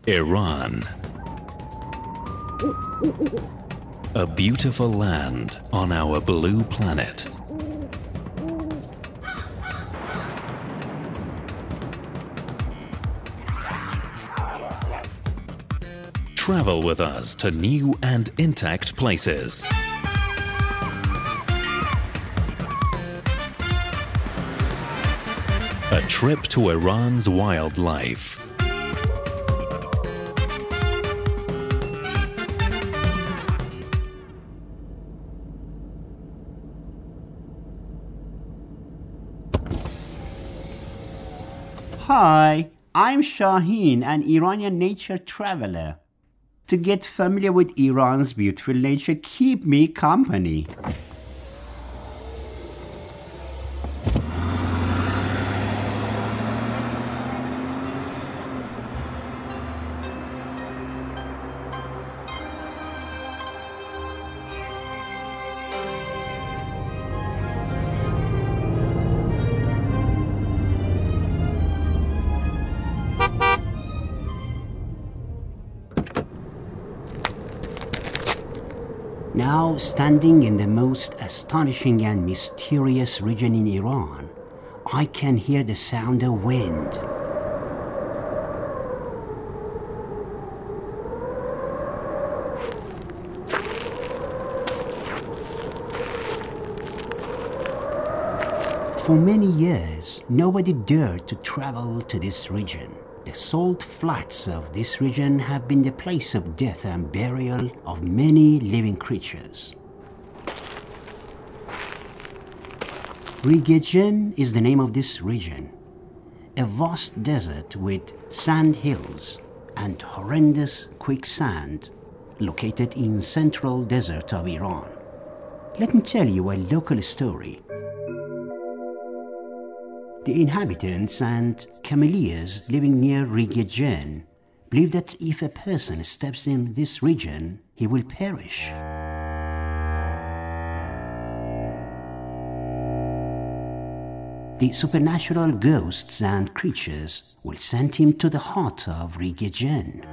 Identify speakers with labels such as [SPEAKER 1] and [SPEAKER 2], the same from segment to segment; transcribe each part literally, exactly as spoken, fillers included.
[SPEAKER 1] Iran. A beautiful land on our blue planet. Travel with us to new and intact places. A trip to Iran's wildlife.
[SPEAKER 2] Hi, I'm Shaheen, an Iranian nature traveler. To get familiar with Iran's beautiful nature, keep me company. Now, standing in the most astonishing and mysterious region in Iran, I can hear the sound of wind. For many years, nobody dared to travel to this region. The salt flats of this region have been the place of death and burial of many living creatures. Rigejen is the name of this region, a vast desert with sand hills and horrendous quicksand located in central desert of Iran. Let me tell you a local story. The inhabitants and camellias living near Rigejen believe that if a person steps in this region, he will perish. The supernatural ghosts and creatures will send him to the heart of Rigejen.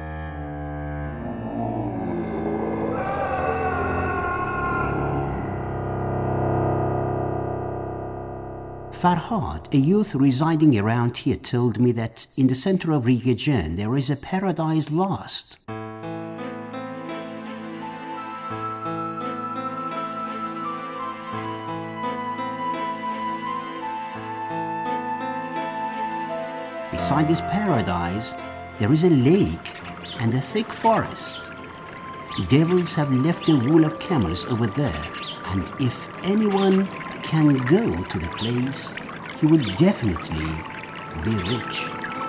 [SPEAKER 2] Farhad, a youth residing around here, told me that in the center of Rigejen there is a paradise lost. Beside this paradise, there is a lake and a thick forest. Devils have left a wool of camels over there, and if anyone can go to the place, he will definitely be rich.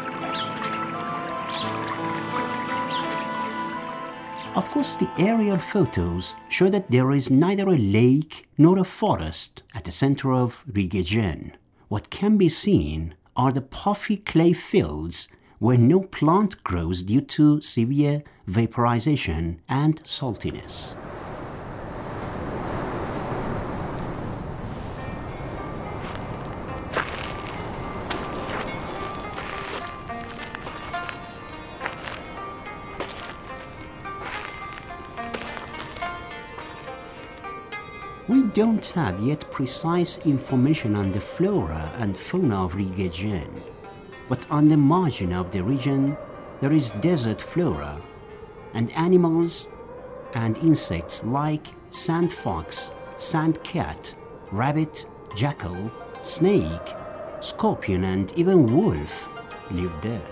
[SPEAKER 2] Of course, the aerial photos show that there is neither a lake nor a forest at the center of Rigejen. What can be seen are the puffy clay fields where no plant grows due to severe vaporization and saltiness. We don't have yet precise information on the flora and fauna of Rigejen, but on the margin of the region there is desert flora and animals and insects like sand fox, sand cat, rabbit, jackal, snake, scorpion and even wolf live there.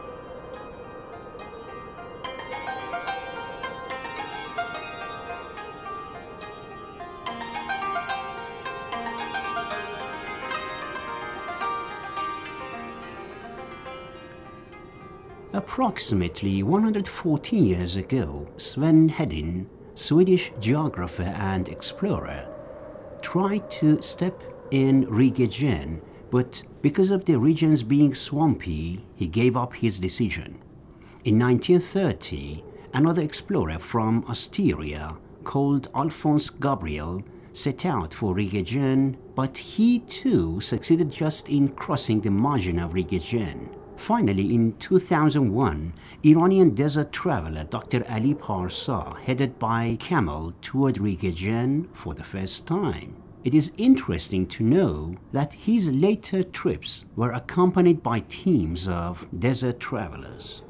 [SPEAKER 2] Approximately one hundred fourteen years ago, Sven Hedin, Swedish geographer and explorer, tried to step in Rigejen, but because of the regions being swampy, he gave up his decision. In nineteen thirty, another explorer from Austria called Alphonse Gabriel set out for Rigejen, but he too succeeded just in crossing the margin of Rigejen. Finally, in two thousand one, Iranian desert traveler Doctor Ali Parsa headed by camel toward Rigajan for the first time. It is interesting to know that his later trips were accompanied by teams of desert travelers.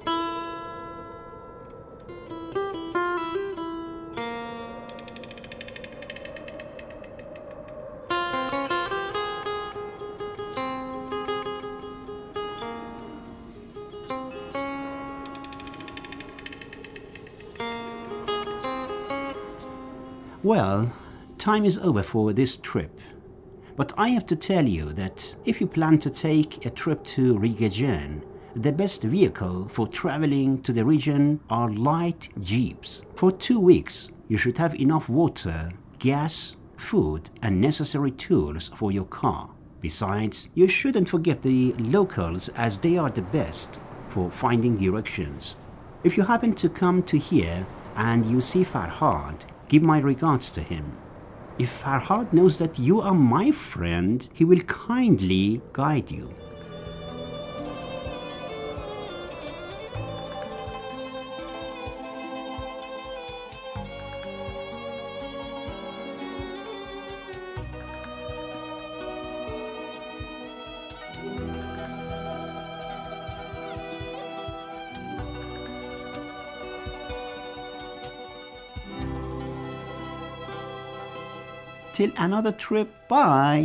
[SPEAKER 2] Well, time is over for this trip. But I have to tell you that if you plan to take a trip to Rigajan, the best vehicle for traveling to the region are light jeeps. For two weeks, you should have enough water, gas, food, and necessary tools for your car. Besides, you shouldn't forget the locals, as they are the best for finding directions. If you happen to come to here and you see Farhad, give my regards to him. If Farhad knows that you are my friend, he will kindly guide you. Till another trip, bye!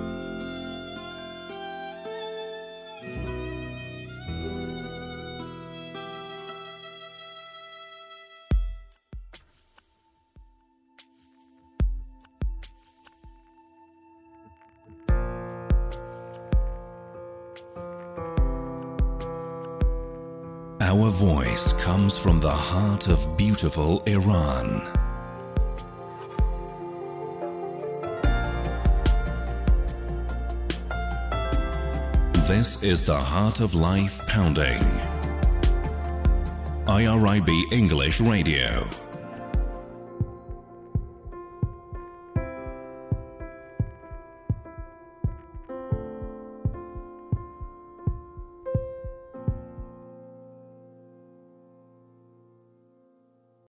[SPEAKER 1] Our voice comes from the heart of beautiful Iran. This is the Heart of Life Pounding. I R I B English Radio.